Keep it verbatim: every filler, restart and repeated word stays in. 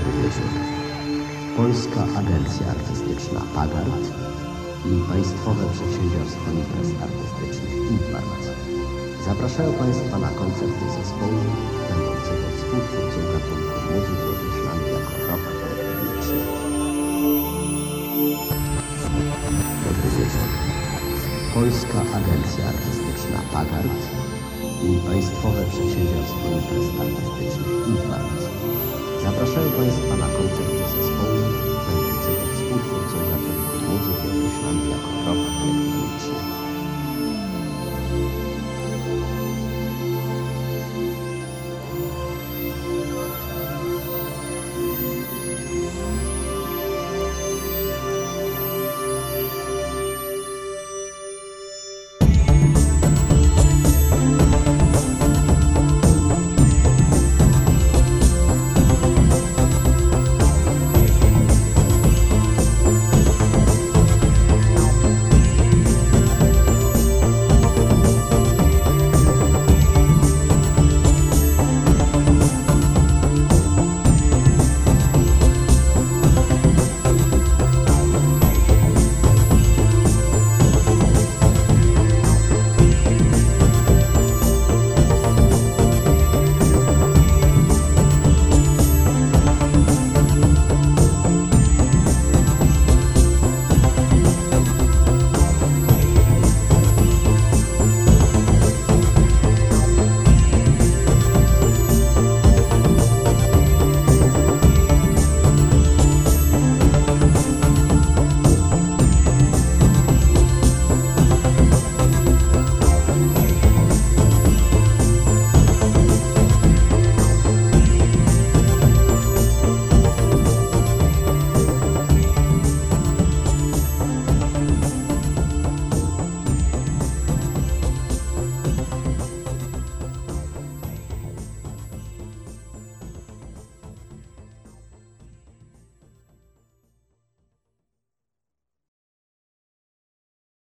Dobry wieczór. Polska Agencja Artystyczna Pagart i Państwowe Przedsiębiorstwo Imprez Artystycznych Impart zapraszają Państwa na koncert zespołu będącego współtwórcą gatunku muzyki określanej jako rock elektroniczny. Dobry wieczór. Polska Agencja Artystyczna Pagart i Państwowe Przedsiębiorstwo Imprez Artystycznych Impart zapraszają Państwa na koncert zespołu będącego współtwórcą gatunku muzyki określanej jako rock elektroniczny.